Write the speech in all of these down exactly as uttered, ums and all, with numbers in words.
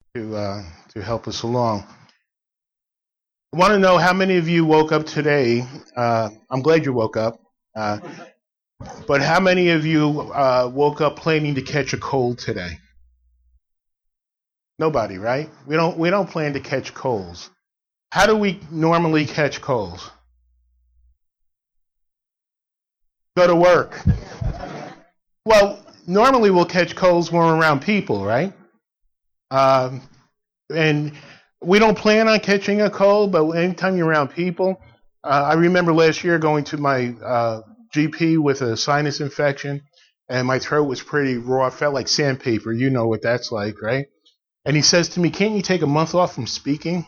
to uh, to help us along. I want to know how many of you woke up today. Uh, I'm glad you woke up. Uh, but how many of you uh, woke up planning to catch a cold today? Nobody, right? We don't. We don't plan to catch colds. How do we normally catch colds? Go to work. Well, normally we'll catch colds when we're around people, right? Um, and we don't plan on catching a cold, but anytime you're around people, uh, I remember last year going to my uh, G P with a sinus infection, and my throat was pretty raw. It felt like sandpaper. You know what that's like, right? And he says to me, "Can't you take a month off from speaking?"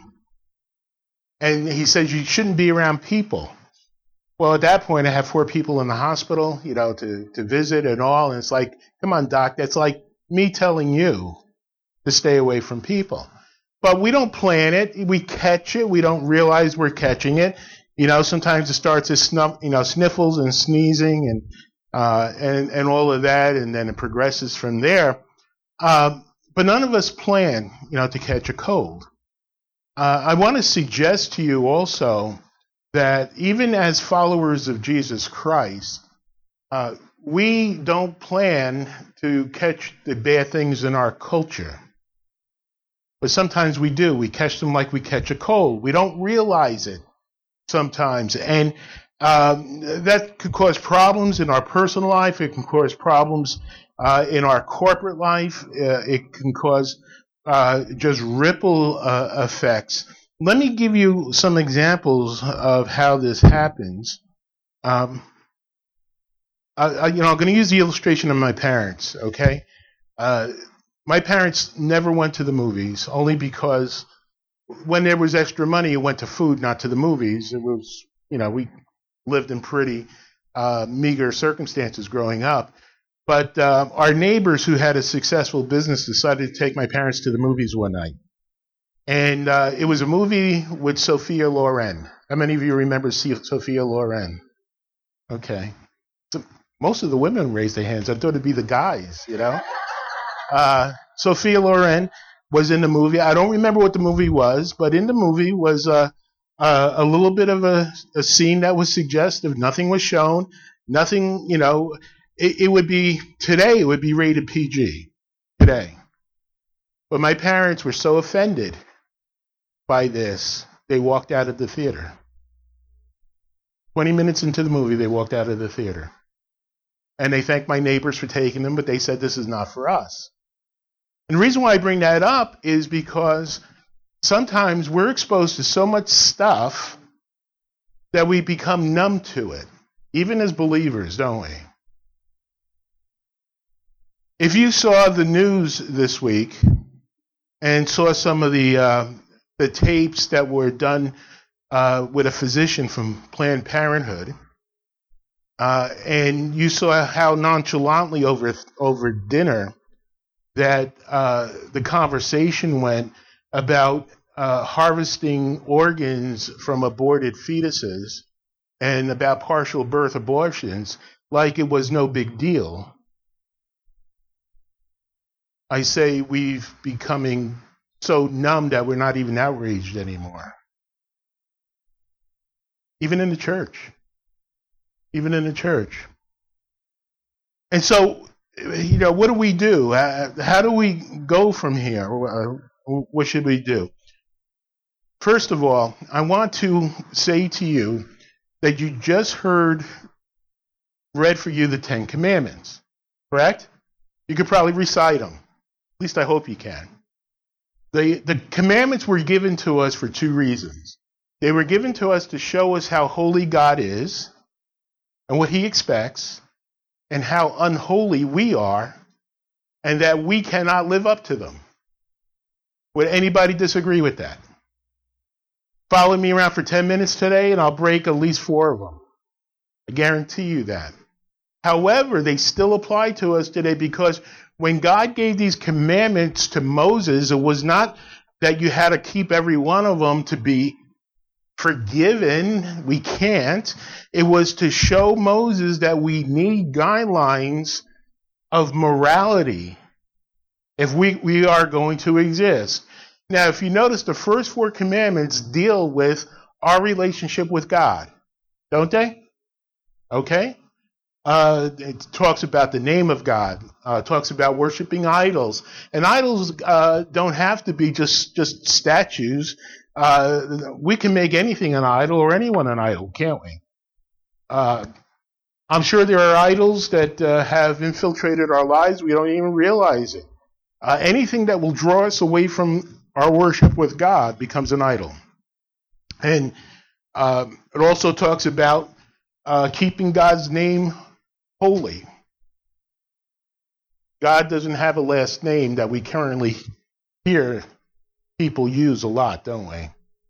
And he says, "You shouldn't be around people." Well, at that point, I have four people in the hospital, you know, to, to visit and all. And it's like, come on, doc, that's like me telling you to stay away from people. But we don't plan it. We catch it. We don't realize we're catching it. You know, sometimes it starts as snuff, you know, sniffles and sneezing and, uh, and, and all of that. And then it progresses from there. Uh, but none of us plan, you know, to catch a cold. Uh, I want to suggest to you also that even as followers of Jesus Christ, uh, we don't plan to catch the bad things in our culture. But sometimes we do. We catch them like we catch a cold. We don't realize it sometimes. And um, that could cause problems in our personal life. It can cause problems uh, in our corporate life. Uh, it can cause uh, just ripple uh, effects. Let me give you some examples of how this happens. Um, I, I, you know, I'm going to use the illustration of my parents, okay? Uh, my parents never went to the movies, only because when there was extra money, it went to food, not to the movies. It was, you know, we lived in pretty uh, meager circumstances growing up. But uh, our neighbors who had a successful business decided to take my parents to the movies one night. And uh, it was a movie with Sophia Loren. How many of you remember Sophia Loren? Okay. So most of the women raised their hands. I thought it'd be the guys, you know. Uh, Sophia Loren was in the movie. I don't remember what the movie was, but in the movie was uh, uh, a little bit of a, a scene that was suggestive. Nothing was shown. Nothing, you know. It, it would be, today it would be rated P G. Today. But my parents were so offended by this, they walked out of the theater. twenty minutes into the movie, they walked out of the theater. And they thanked my neighbors for taking them, but they said, this is not for us. And the reason why I bring that up is because sometimes we're exposed to so much stuff that we become numb to it, even as believers, don't we? If you saw the news this week and saw some of the uh, the tapes that were done uh, with a physician from Planned Parenthood, uh, and you saw how nonchalantly over over dinner that uh, the conversation went about uh, harvesting organs from aborted fetuses and about partial birth abortions like it was no big deal. I say we've becoming so numb that we're not even outraged anymore. Even in the church. Even in the church. And so, you know, what do we do? How do we go from here? What should we do? First of all, I want to say to you that you just heard read for you the Ten Commandments, correct? You could probably recite them. At least I hope you can. The, the commandments were given to us for two reasons. They were given to us to show us how holy God is and what he expects and how unholy we are and that we cannot live up to them. Would anybody disagree with that? Follow me around for ten minutes today and I'll break at least four of them. I guarantee you that. However, they still apply to us today because when God gave these commandments to Moses, it was not that you had to keep every one of them to be forgiven. We can't. It was to show Moses that we need guidelines of morality if we, we are going to exist. Now, if you notice, the first four commandments deal with our relationship with God, don't they? Okay? Uh, it talks about the name of God. Uh, it talks about worshiping idols. And idols uh, don't have to be just, just statues. Uh, we can make anything an idol or anyone an idol, can't we? Uh, I'm sure there are idols that uh, have infiltrated our lives. We don't even realize it. Uh, anything that will draw us away from our worship with God becomes an idol. And uh, it also talks about uh, keeping God's name holy. God doesn't have a last name that we currently hear people use a lot, don't we? It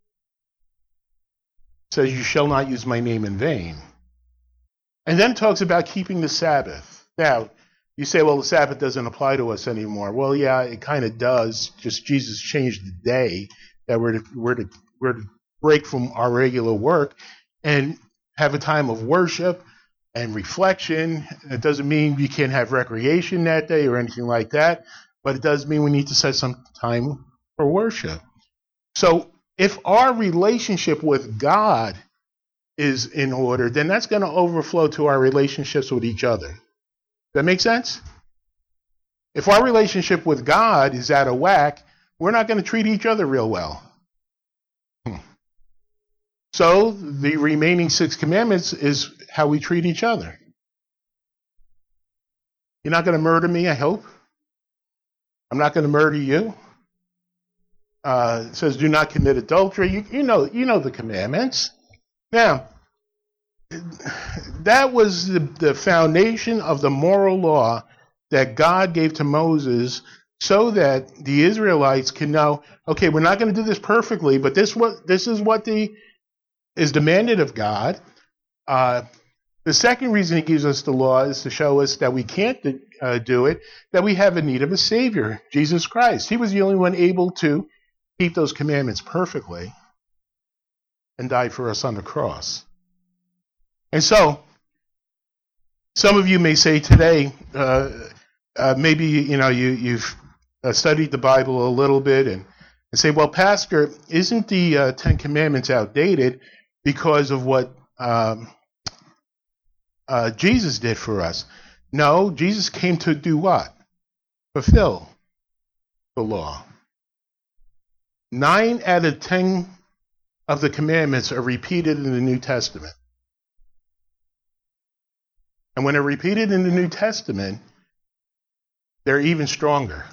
says, you shall not use my name in vain. And then talks about keeping the Sabbath. Now, you say, well, the Sabbath doesn't apply to us anymore. Well, yeah, it kind of does. Just Jesus changed the day that we're to, we're to, we're to break from our regular work and have a time of worship and reflection. It doesn't mean you can't have recreation that day or anything like that, but it does mean we need to set some time for worship. So if our relationship with God is in order, then that's going to overflow to our relationships with each other. That make sense? If our relationship with God is out of whack, we're not going to treat each other real well. Hmm. So the remaining six commandments is how we treat each other. You're not going to murder me, I hope. I'm not going to murder you. Uh, it says, do not commit adultery. You, you know, you know the commandments. Now, that was the, the foundation of the moral law that God gave to Moses so that the Israelites can know, okay, we're not going to do this perfectly, but this what this is what the is demanded of God. Uh, the second reason he gives us the law is to show us that we can't uh, do it, that we have a need of a Savior, Jesus Christ. He was the only one able to keep those commandments perfectly and die for us on the cross. And so, some of you may say today, uh, uh, maybe you know you, you've uh, studied the Bible a little bit, and, and say, "Well, Pastor, isn't the uh, Ten Commandments outdated because of what um, uh, Jesus did for us?" No, Jesus came to do what? Fulfill the law. Nine out of ten of the commandments are repeated in the New Testament. And when they're repeated in the New Testament, they're even stronger.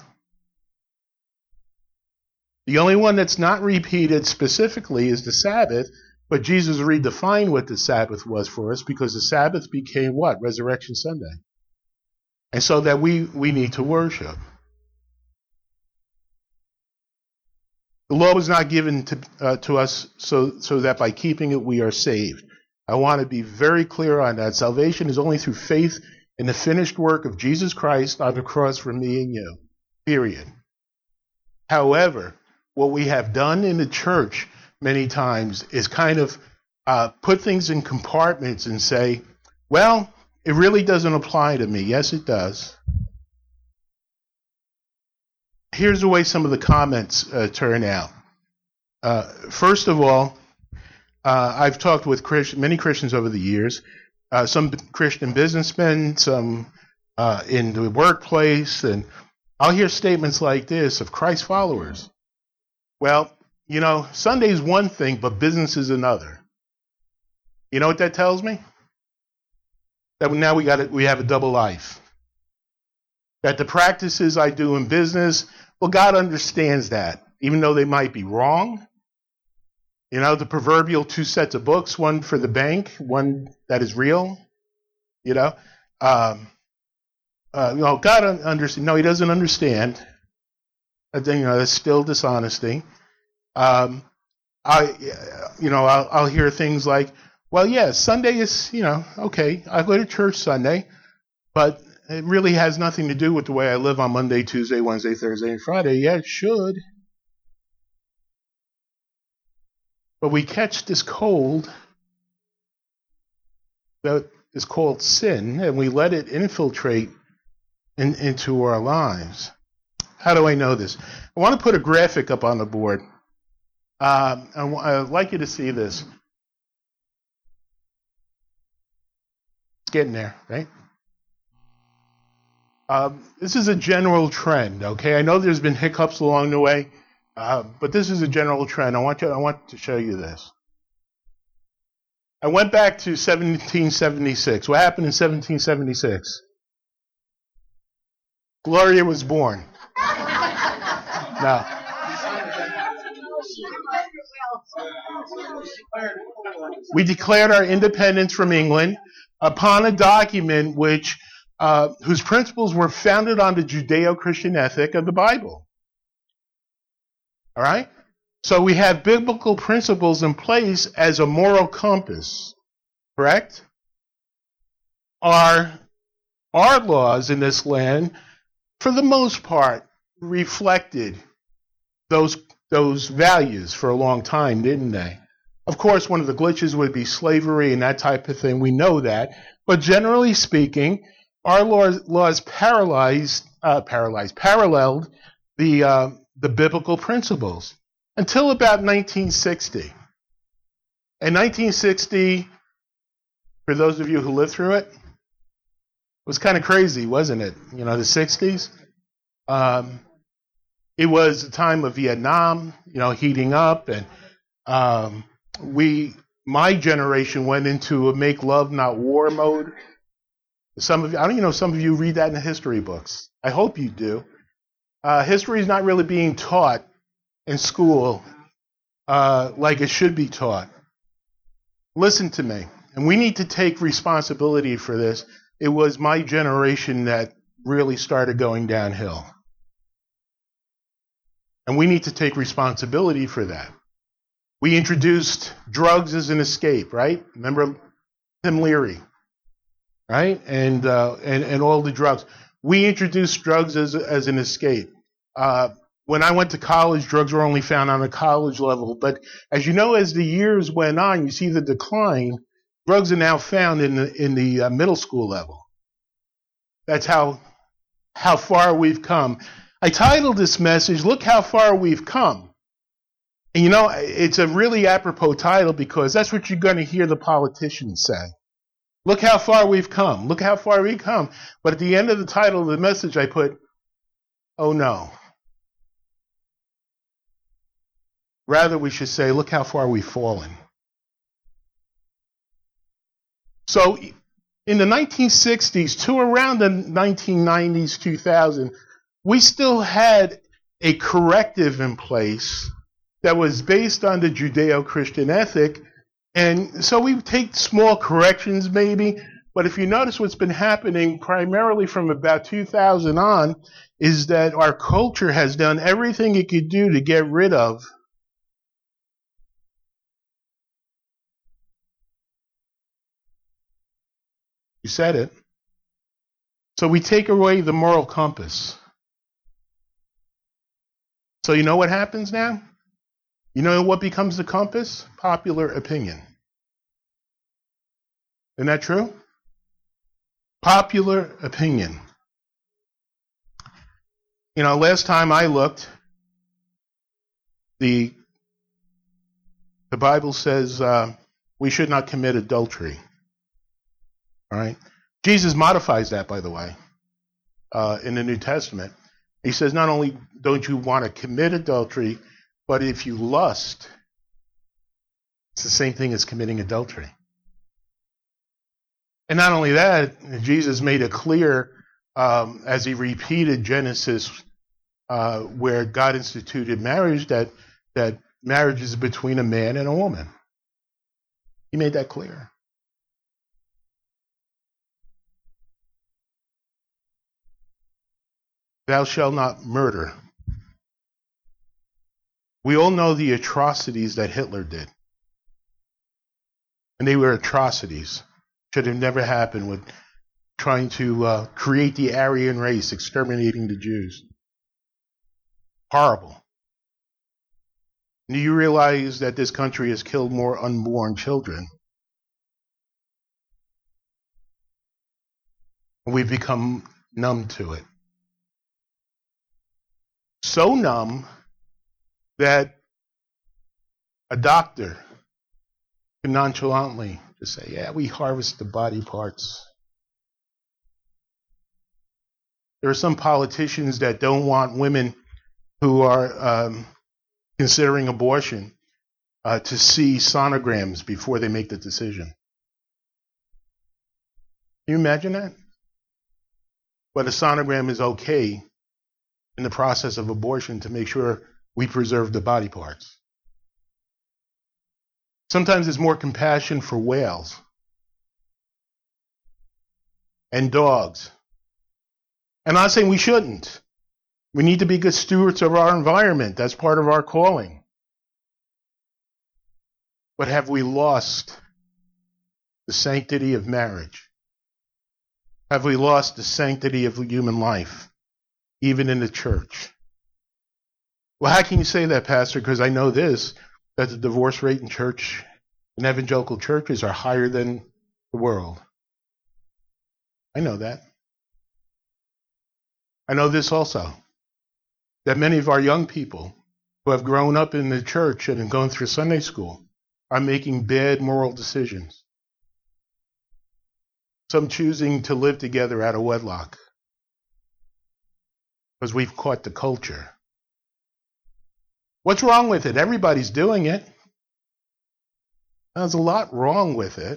The only one that's not repeated specifically is the Sabbath, but Jesus redefined what the Sabbath was for us because the Sabbath became what? Resurrection Sunday. And so that we, we need to worship. The law was not given to, uh, to us so, so that by keeping it we are saved. I want to be very clear on that. Salvation is only through faith in the finished work of Jesus Christ on the cross for me and you. Period. However, what we have done in the church many times is kind of uh, put things in compartments and say, well, it really doesn't apply to me. Yes, it does. Here's the way some of the comments uh, turn out. Uh, first of all, uh, I've talked with Christ- many Christians over the years, uh, some Christian businessmen, some uh, in the workplace, and I'll hear statements like this of Christ followers. Well, you know, Sunday's one thing, but business is another. You know what that tells me? That now we got it, we have a double life. That the practices I do in business, well, God understands that, even though they might be wrong. You know, the proverbial two sets of books, one for the bank, one that is real. You know, um, uh, you know, God understands. No, He doesn't understand. I think, you know, that's still dishonesty. Um, I, you know, I'll, I'll hear things like, "Well, yeah, Sunday is, you know, okay. I go to church Sunday, but it really has nothing to do with the way I live on Monday, Tuesday, Wednesday, Thursday, and Friday." Yeah, it should. But we catch this cold that is called sin, and we let it infiltrate in, into our lives. How do I know this? I want to put a graphic up on the board. Um, I w- I'd like you to see this. It's getting there, right? Um, this is a general trend, okay? I know there's been hiccups along the way, uh, but this is a general trend. I want to, I want to show you this. I went back to seventeen seventy-six. What happened in seventeen seventy-six? Gloria was born. No. We declared our independence from England upon a document which, uh, whose principles were founded on the Judeo-Christian ethic of the Bible. All right? So we have biblical principles in place as a moral compass, correct? Our, our laws in this land, for the most part, reflected those, those values for a long time, didn't they? Of course, one of the glitches would be slavery and that type of thing. We know that. But generally speaking, our laws, laws paralyzed, uh, paralyzed, paralleled the, uh, the biblical principles until about nineteen sixty. In nineteen sixty, for those of you who lived through it, it was kind of crazy, wasn't it? You know, the sixties. Um, it was a time of Vietnam, you know, heating up, and um, we, my generation, went into a make love, not war mode. Some of you, I don't even know, some of you read that in the history books. I hope you do. Uh, history is not really being taught in school uh, like it should be taught. Listen to me, and we need to take responsibility for this. It was my generation that really started going downhill. And we need to take responsibility for that. We introduced drugs as an escape, right? Remember Tim Leary, right? And uh, and and all the drugs. We introduced drugs as as an escape. Uh, when I went to college, drugs were only found on a college level. But as you know, as the years went on, you see the decline. Drugs are now found in the in the uh, middle school level. That's how how far we've come. I titled this message, "Look How Far We've Come." And you know, it's a really apropos title because that's what you're going to hear the politicians say. Look how far we've come. Look how far we've come. But at the end of the title of the message, I put, oh no. Rather, we should say, look how far we've fallen. So in the nineteen sixties to around the nineteen nineties, two thousand, we still had a corrective in place that was based on the Judeo-Christian ethic. And so we take small corrections maybe, but if you notice what's been happening primarily from about two thousand on is that our culture has done everything it could do to get rid of you said it. So we take away the moral compass. So you know what happens now? You know what becomes the compass? Popular opinion. Isn't that true? Popular opinion. You know, last time I looked, the the Bible says uh, we should not commit adultery. All right? Jesus modifies that, by the way, uh, in the New Testament. He says not only don't you want to commit adultery, but if you lust, it's the same thing as committing adultery. And not only that, Jesus made it clear um, as he repeated Genesis, uh, where God instituted marriage, that that marriage is between a man and a woman. He made that clear. Thou shalt not murder. We all know the atrocities that Hitler did. And they were atrocities. Should have never happened with trying to uh, create the Aryan race, exterminating the Jews. Horrible. Do you realize that this country has killed more unborn children? And we've become numb to it. so numb that a doctor can nonchalantly just say, yeah, we harvest the body parts. There are some politicians that don't want women who are um, considering abortion uh, to see sonograms before they make the decision. Can you imagine that? But a sonogram is okay in the process of abortion to make sure we preserve the body parts. Sometimes there's more compassion for whales and dogs. And I'm not saying we shouldn't. We need to be good stewards of our environment. That's part of our calling. But have we lost the sanctity of marriage? Have we lost the sanctity of human life, even in the church? Well, how can you say that, Pastor? Because I know this, that the divorce rate in church, in evangelical churches, are higher than the world. I know that. I know this also, that many of our young people who have grown up in the church and gone through Sunday school are making bad moral decisions. Some choosing to live together out of wedlock because we've caught the culture. What's wrong with it? Everybody's doing it. There's a lot wrong with it.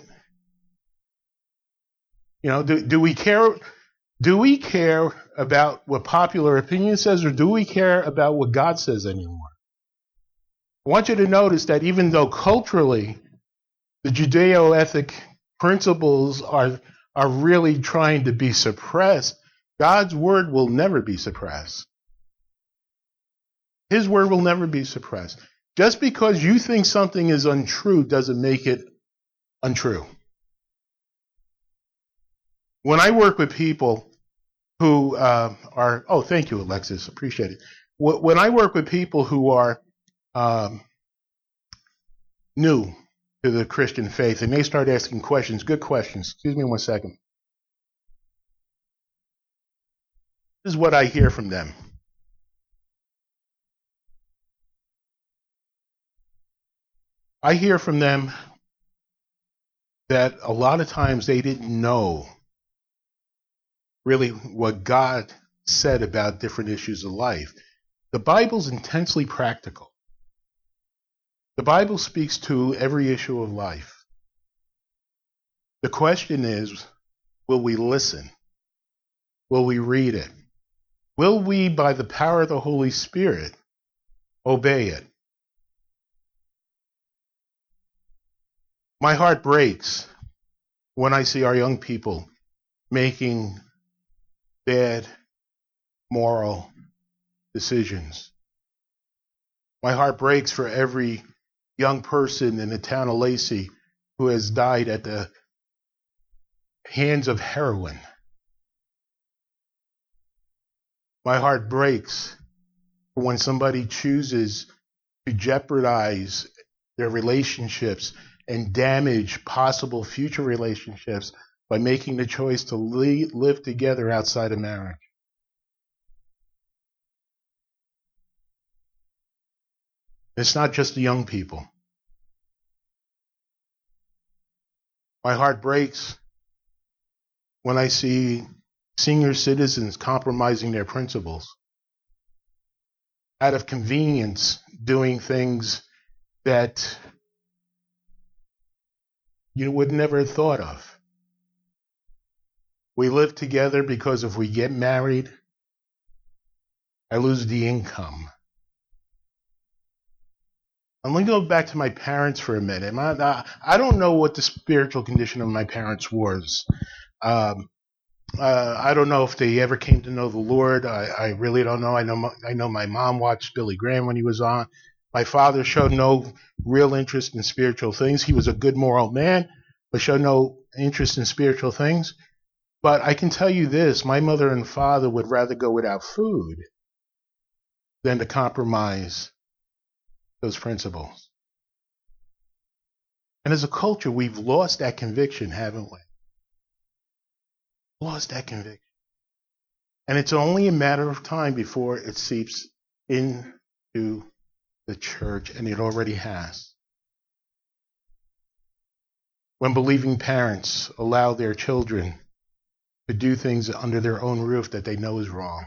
You know, do, do we care? Do we care about what popular opinion says, or do we care about what God says anymore? I want you to notice that even though culturally the Judeo-ethic principles are, are really trying to be suppressed, God's word will never be suppressed. His word will never be suppressed. Just because you think something is untrue doesn't make it untrue. When I work with people who uh, are, oh, thank you, Alexis, appreciate it. When I work with people who are um, new to the Christian faith, and they start asking questions, good questions. Excuse me one second. This is what I hear from them. I hear from them that a lot of times they didn't know really what God said about different issues of life. The Bible's intensely practical. The Bible speaks to every issue of life. The question is, will we listen? Will we read it? Will we, by the power of the Holy Spirit, obey it? My heart breaks when I see our young people making bad moral decisions. My heart breaks for every young person in the town of Lacey who has died at the hands of heroin. My heart breaks when somebody chooses to jeopardize their relationships and damage possible future relationships by making the choice to live together outside of marriage. It's not just the young people. My heart breaks when I see senior citizens compromising their principles out of convenience, doing things that you would never have thought of. We live together because if we get married, I lose the income. I'm going to go back to my parents for a minute. I, I don't know what the spiritual condition of my parents was. Um, uh, I don't know if they ever came to know the Lord. I, I really don't know. I know my, I know my mom watched Billy Graham when he was on. My father showed no real interest in spiritual things. He was a good moral man, but showed no interest in spiritual things. But I can tell you this, my mother and father would rather go without food than to compromise those principles. And as a culture, we've lost that conviction, haven't we? Lost that conviction. And it's only a matter of time before it seeps into the church, and it already has. When believing parents allow their children to do things under their own roof that they know is wrong.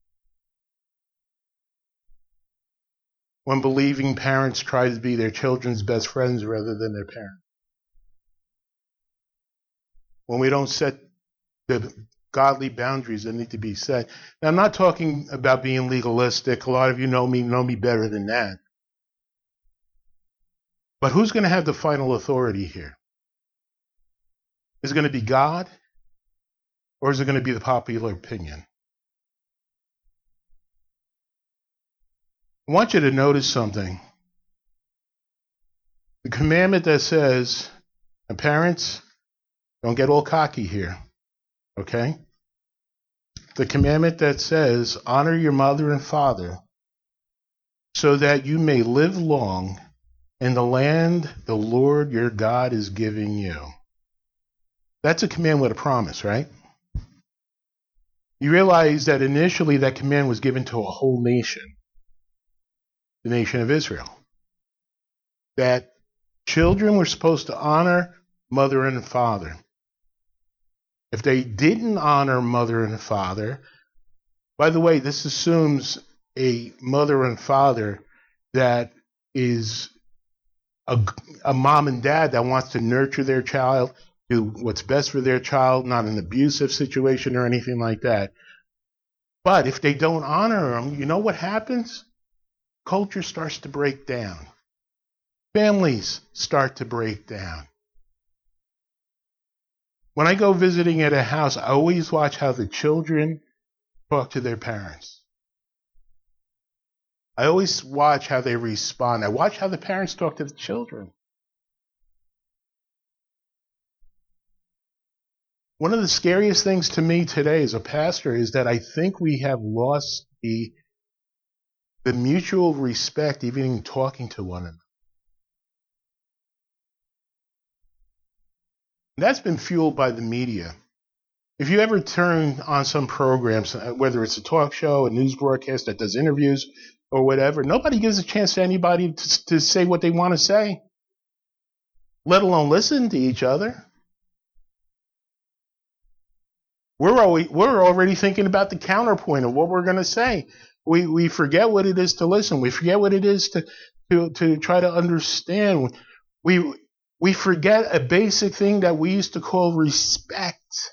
When believing parents try to be their children's best friends rather than their parents. When we don't set the godly boundaries that need to be set. Now, I'm not talking about being legalistic. A lot of you know me, know me better than that. But who's going to have the final authority here? Is it going to be God? Or is it going to be the popular opinion? I want you to notice something. The commandment that says, and parents, don't get all cocky here, okay? The commandment that says, honor your mother and father so that you may live long in the land the Lord your God is giving you. That's a command with a promise, right? You realize that initially that command was given to a whole nation, the nation of Israel. That children were supposed to honor mother and father. If they didn't honor mother and father, by the way, this assumes a mother and father that is a, a mom and dad that wants to nurture their child, do what's best for their child, not an abusive situation or anything like that. But if they don't honor them, you know what happens? Culture starts to break down. Families start to break down. When I go visiting at a house, I always watch how the children talk to their parents. I always watch how they respond. I watch how the parents talk to the children. One of the scariest things to me today as a pastor is that I think we have lost the, the mutual respect, even in talking to one another. That's been fueled by the media. If you ever turn on some programs, whether it's a talk show, a news broadcast that does interviews, or whatever, nobody gives a chance to anybody to, to say what they want to say, let alone listen to each other. We're always, we're already thinking about the counterpoint of what we're going to say. We we forget what it is to listen. We forget what it is to to to try to understand. We we forget a basic thing that we used to call respect.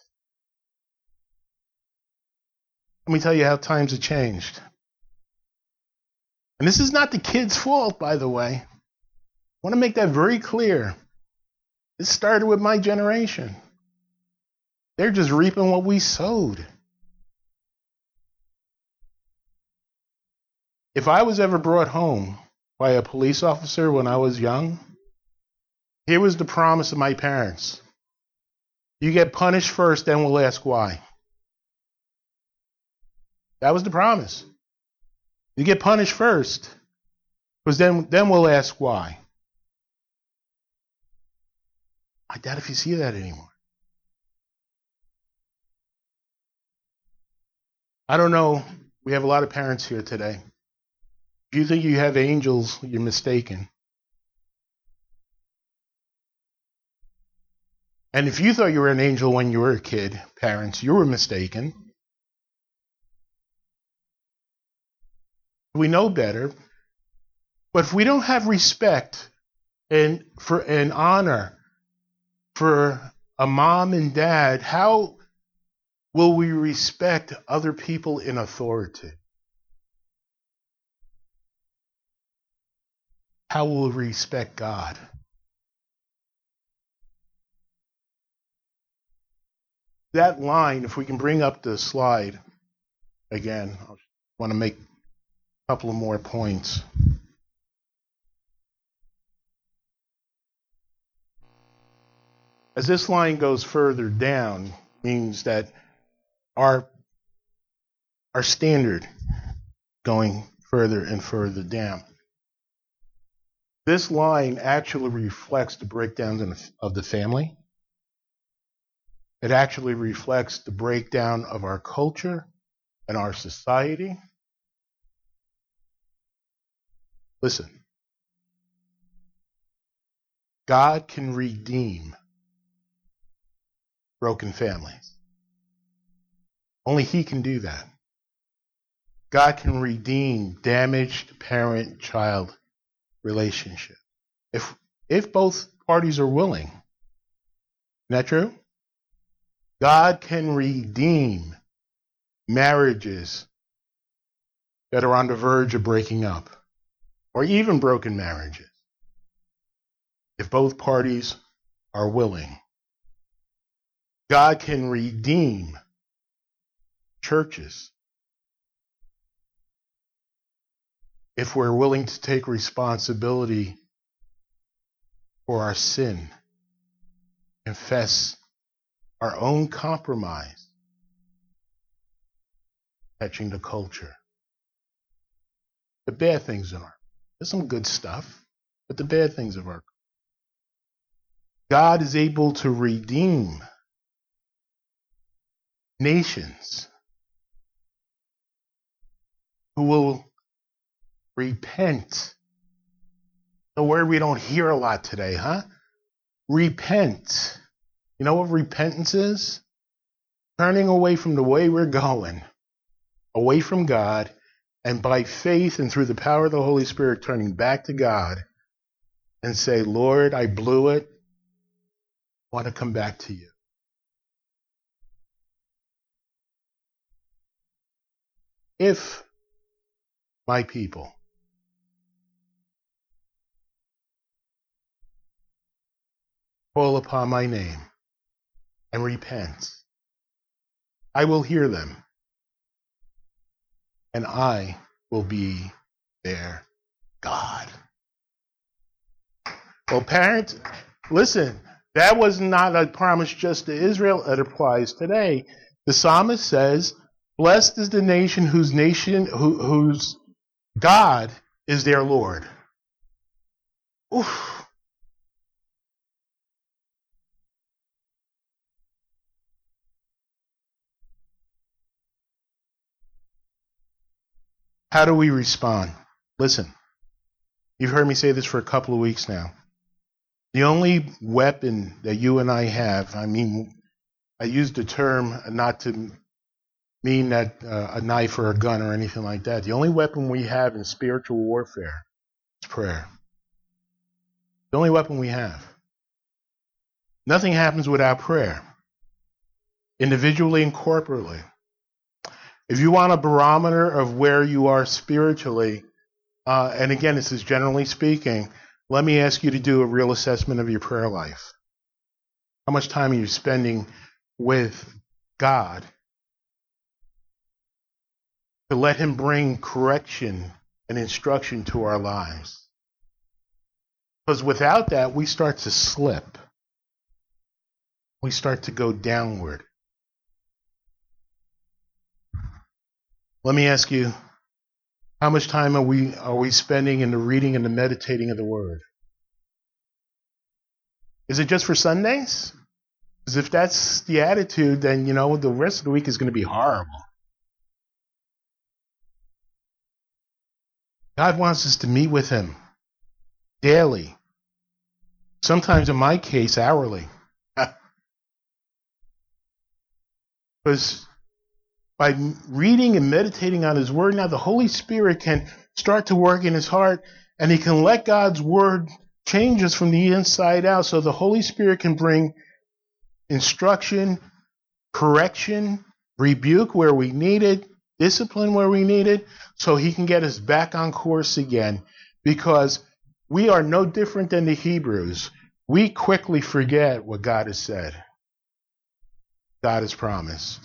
Let me tell you how times have changed. And this is not the kids' fault, by the way. I want to make that very clear. This started with my generation. They're just reaping what we sowed. If I was ever brought home by a police officer when I was young, here was the promise of my parents. You get punished first, then we'll ask why. That was the promise. You get punished first, because then, then we'll ask why. I doubt if you see that anymore. I don't know. We have a lot of parents here today. If you think you have angels, you're mistaken. And if you thought you were an angel when you were a kid, parents, you were mistaken. We know better. But if we don't have respect and for and honor for a mom and dad, how will we respect other people in authority? How will we respect God? That line, if we can bring up the slide again, I want to make a couple of more points. As this line goes further down, means that our, our standard going further and further down. This line actually reflects the breakdowns of the family. It actually reflects the breakdown of our culture and our society. Listen. God can redeem broken families. Only He can do that. God can redeem damaged parent-child relationship. If if both parties are willing. Isn't that true? God can redeem marriages that are on the verge of breaking up, or even broken marriages, if both parties are willing. God can redeem churches if we're willing to take responsibility for our sin, confess our own compromise, catching the culture. The bad things in our, there's some good stuff, but the bad things of our, God is able to redeem nations who will repent. A word we don't hear a lot today, huh? Repent. You know what repentance is? Turning away from the way we're going, away from God, and by faith and through the power of the Holy Spirit, turning back to God and say, Lord, I blew it. I want to come back to you. If my people call upon my name and repent, I will hear them, and I will be their God. Well, parents, listen, that was not a promise just to Israel. It applies today. The psalmist says, blessed is the nation whose nation, who, whose God is their Lord. Oof. How do we respond? Listen, you've heard me say this for a couple of weeks now. The only weapon that you and I have, I mean, I use the term not to mean that uh, a knife or a gun or anything like that. The only weapon we have in spiritual warfare is prayer. The only weapon we have. Nothing happens without prayer, individually and corporately. If you want a barometer of where you are spiritually, uh, and again, this is generally speaking, let me ask you to do a real assessment of your prayer life. How much time are you spending with God to let Him bring correction and instruction to our lives? Because without that, we start to slip. We start to go downward. Let me ask you, how much time are we are we spending in the reading and the meditating of the Word? Is it just for Sundays? Because if that's the attitude, then, you know, the rest of the week is going to be horrible. God wants us to meet with Him daily. Sometimes, in my case, hourly. Because by reading and meditating on His Word, now the Holy Spirit can start to work in his heart, and he can let God's Word change us from the inside out, so the Holy Spirit can bring instruction, correction, rebuke where we need it, discipline where we need it, so He can get us back on course again. Because we are no different than the Hebrews. We quickly forget what God has said, God has promised.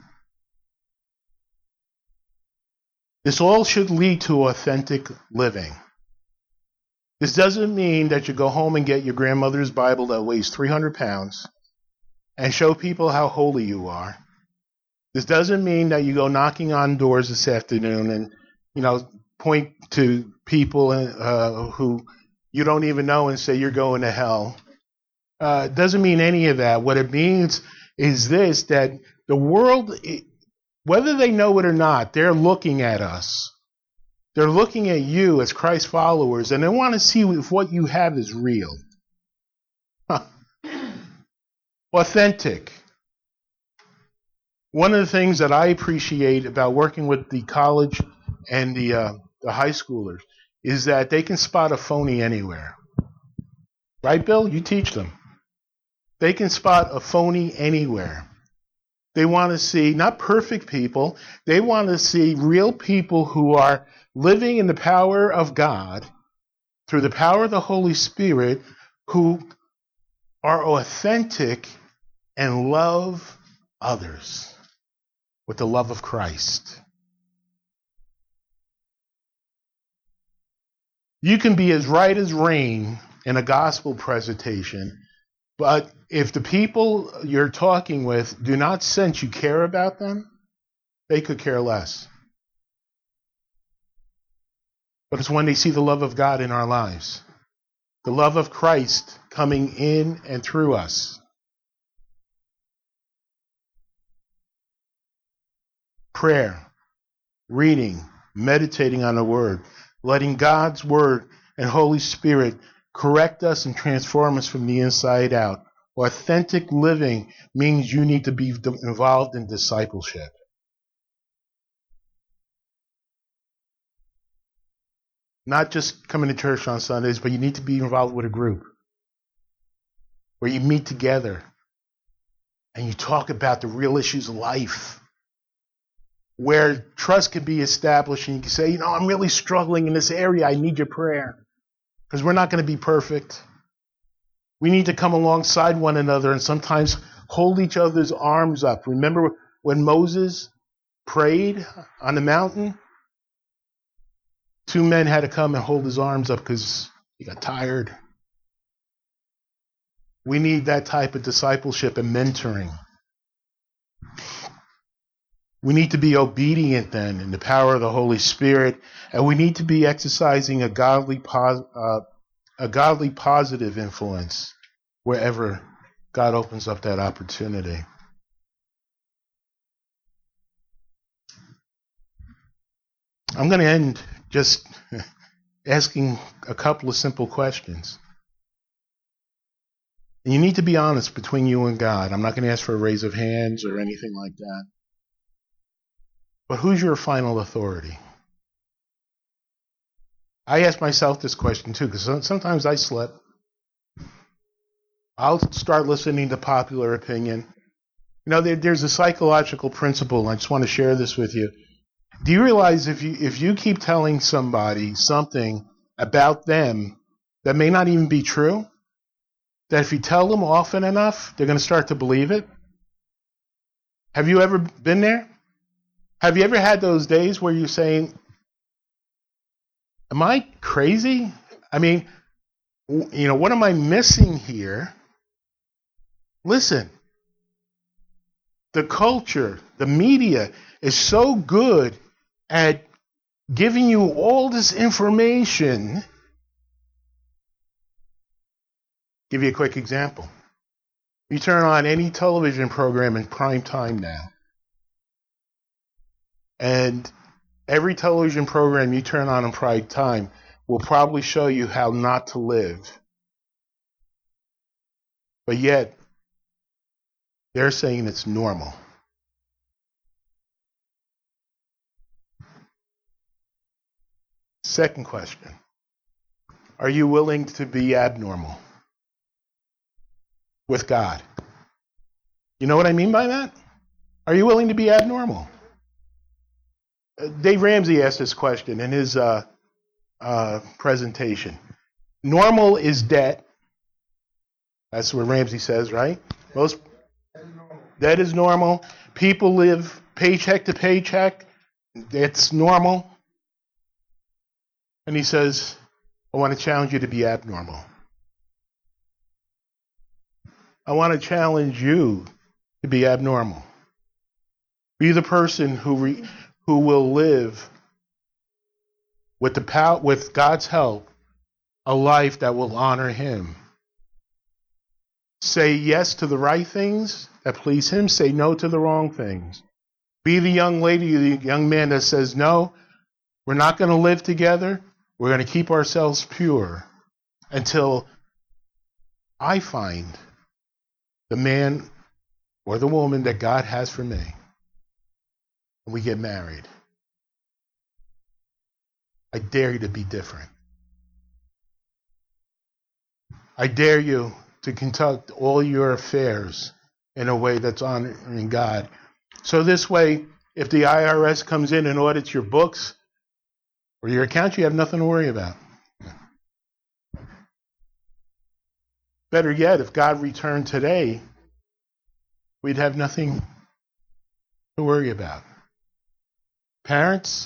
This all should lead to authentic living. This doesn't mean that you go home and get your grandmother's Bible that weighs three hundred pounds and show people how holy you are. This doesn't mean that you go knocking on doors this afternoon and, you know, point to people uh, who you don't even know and say you're going to hell. Uh, it doesn't mean any of that. What it means is this, that the world, whether they know it or not, they're looking at us They're looking at you as Christ followers, and they want to see if what you have is real. Huh. Authentic. One of the things that I appreciate about working with the college and the, uh, the high schoolers is that they can spot a phony anywhere. Right, Bill? You teach them. They can spot a phony anywhere. They want to see not perfect people. They want to see real people who are living in the power of God through the power of the Holy Spirit, who are authentic and love others with the love of Christ. You can be as right as rain in a gospel presentation, but if the people you're talking with do not sense you care about them, they could care less. But it's when they see the love of God in our lives, the love of Christ coming in and through us. Prayer, reading, meditating on the Word, letting God's Word and Holy Spirit correct us and transform us from the inside out. Authentic living means you need to be involved in discipleship. Not just coming to church on Sundays, but you need to be involved with a group where you meet together and you talk about the real issues of life, where trust can be established and you can say, you know, I'm really struggling in this area. I need your prayer. Because we're not going to be perfect. We need to come alongside one another and sometimes hold each other's arms up. Remember when Moses prayed on the mountain? Two men had to come and hold his arms up because he got tired. We need that type of discipleship and mentoring. We need to be obedient then in the power of the Holy Spirit, and we need to be exercising a godly, pos- uh, a godly positive influence wherever God opens up that opportunity. I'm going to end just asking a couple of simple questions. And you need to be honest between you and God. I'm not going to ask for a raise of hands or anything like that. But who's your final authority? I ask myself this question too, because sometimes I slip. I'll start listening to popular opinion. You know, there, there's a psychological principle, and I just want to share this with you. Do you realize if you if you keep telling somebody something about them that may not even be true, that if you tell them often enough, they're going to start to believe it? Have you ever been there? Have you ever had those days where you're saying, am I crazy? I mean, you know, what am I missing here? Listen, the culture, the media is so good at giving you all this information. Give you a quick example. You turn on any television program in prime time now, and every television program you turn on in prime time will probably show you how not to live. But yet, they're saying it's normal. Second question. Are you willing to be abnormal with God? You know what I mean by that? Are you willing to be abnormal? Dave Ramsey asked this question in his uh, uh, presentation. Normal is debt. That's what Ramsey says, right? Most that is normal. People live paycheck to paycheck. It's normal. And he says, I want to challenge you to be abnormal. I want to challenge you to be abnormal. Be the person who re, who will live with the power, with God's help, a life that will honor Him. Say yes to the right things that please Him. Say no to the wrong things. Be the young lady, the young man that says, no, We're not going to live together. We're going to keep ourselves pure until I find the man or the woman that God has for me. And we get married. I dare you to be different. I dare you to conduct all your affairs in a way that's honoring God. So this way, if the I R S comes in and audits your books or your accounts, you have nothing to worry about. Better yet, if God returned today, we'd have nothing to worry about. Parents,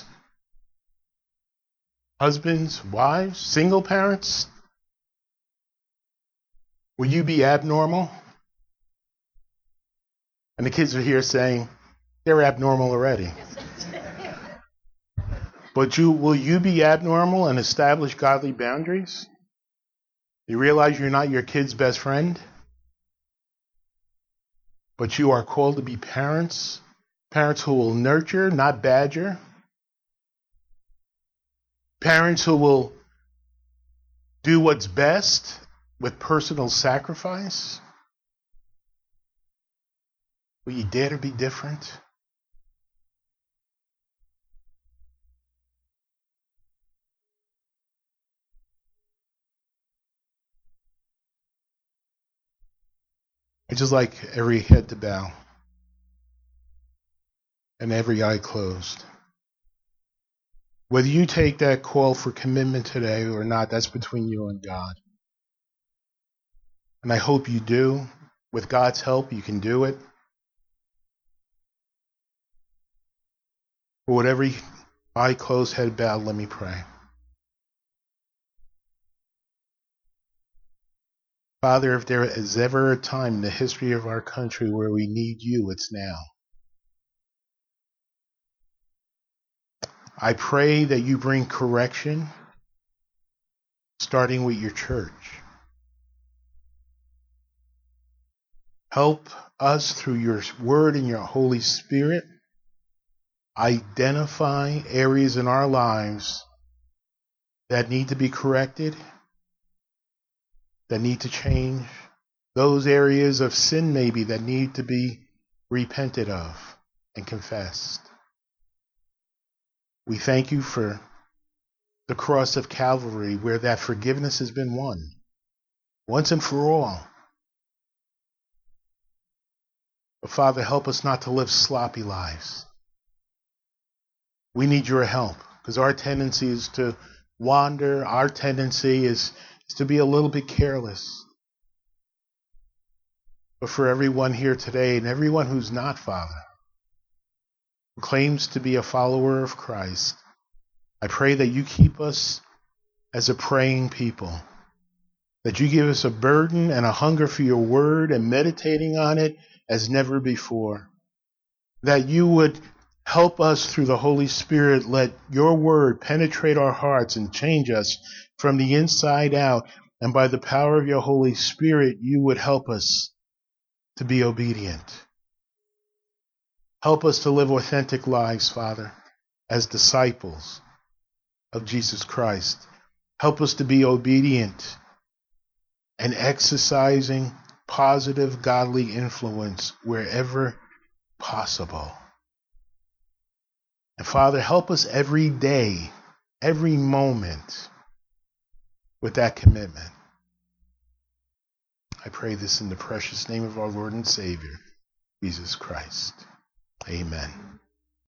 husbands, wives, single parents, will you be abnormal? And the kids are here saying, they're abnormal already. But you, will you be abnormal and establish godly boundaries? You realize you're not your kid's best friend? But you are called to be parents, parents who will nurture, not badger. Parents who will do what's best with personal sacrifice. Will you dare to be different? I'd just like every head to bow and every eye closed. Whether you take that call for commitment today or not, that's between you and God. And I hope you do. With God's help, you can do it. With every eye closed, head bowed, let me pray. Father, if there is ever a time in the history of our country where we need you, it's now. I pray that you bring correction, starting with your church. Help us through your word and your Holy Spirit identify areas in our lives that need to be corrected, that need to change, those areas of sin maybe that need to be repented of and confessed. We thank you for the cross of Calvary where that forgiveness has been won, once and for all. But Father, help us not to live sloppy lives. We need your help because our tendency is to wander. Our tendency is, is to be a little bit careless. But for everyone here today and everyone who's not, Father, who claims to be a follower of Christ, I pray that you keep us as a praying people, that you give us a burden and a hunger for your word and meditating on it as never before, that you would help us through the Holy Spirit. Let your word penetrate our hearts and change us from the inside out. And by the power of your Holy Spirit, you would help us to be obedient. Help us to live authentic lives, Father, as disciples of Jesus Christ. Help us to be obedient and exercising positive, godly influence wherever possible. And Father, help us every day, every moment with that commitment. I pray this in the precious name of our Lord and Savior, Jesus Christ. Amen.